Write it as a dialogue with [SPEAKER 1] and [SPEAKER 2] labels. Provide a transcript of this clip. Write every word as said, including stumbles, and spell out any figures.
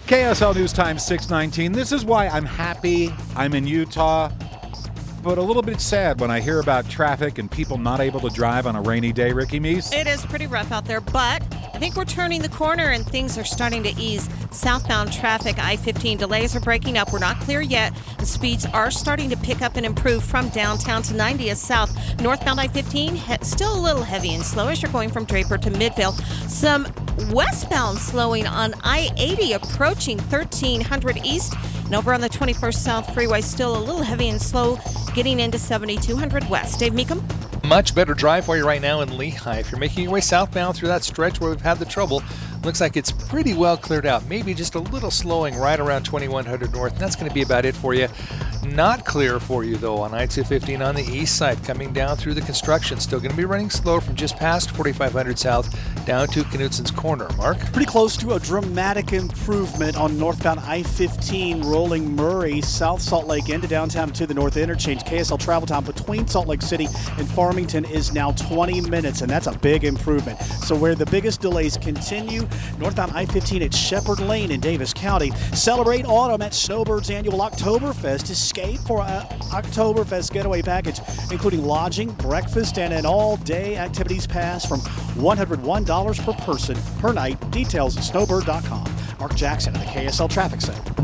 [SPEAKER 1] K S L News Time six nineteen. This is why I'm happy I'm in Utah, but a little bit sad when I hear about traffic and people not able to drive on a rainy day, Ricky Meese.
[SPEAKER 2] It is pretty rough out there, but I think we're turning the corner and things are starting to ease. Southbound traffic, I fifteen delays are breaking up. We're not clear yet. The speeds are starting to pick up and improve from downtown to ninetieth South. Northbound I fifteen, he- still a little heavy and slow as you're going from Draper to Midvale. Some westbound slowing on I eighty approaching thirteen hundred East. And over on the twenty-first South Freeway, still a little heavy and slow getting into seventy-two hundred West. Dave Meekum?
[SPEAKER 3] Much better drive for you right now in Lehigh. If you're making your way southbound through that stretch where we've had the trouble, looks like it's pretty well cleared out. Maybe just a little slowing right around twenty-one hundred North. And that's going to be about it for you. Not clear for you, though, on I two fifteen on the east side coming down through the construction. Still going to be running slow from just past forty-five hundred South down to Knutson's Corner. Mark?
[SPEAKER 4] Pretty close to a dramatic improvement on northbound I fifteen rolling Murray, South Salt Lake into downtown to the north interchange. K S L travel time between Salt Lake City and Farmington is now twenty minutes, and that's a big improvement. So where the biggest delays continue, northbound I fifteen at Shepherd Lane in Davis County. Celebrate autumn at Snowbird's annual Oktoberfest. Escape for an Oktoberfest getaway package, including lodging, breakfast, and an all-day activities pass from one hundred one dollars per person per night. Details at snowbird dot com. Mark Jackson at the K S L Traffic Center.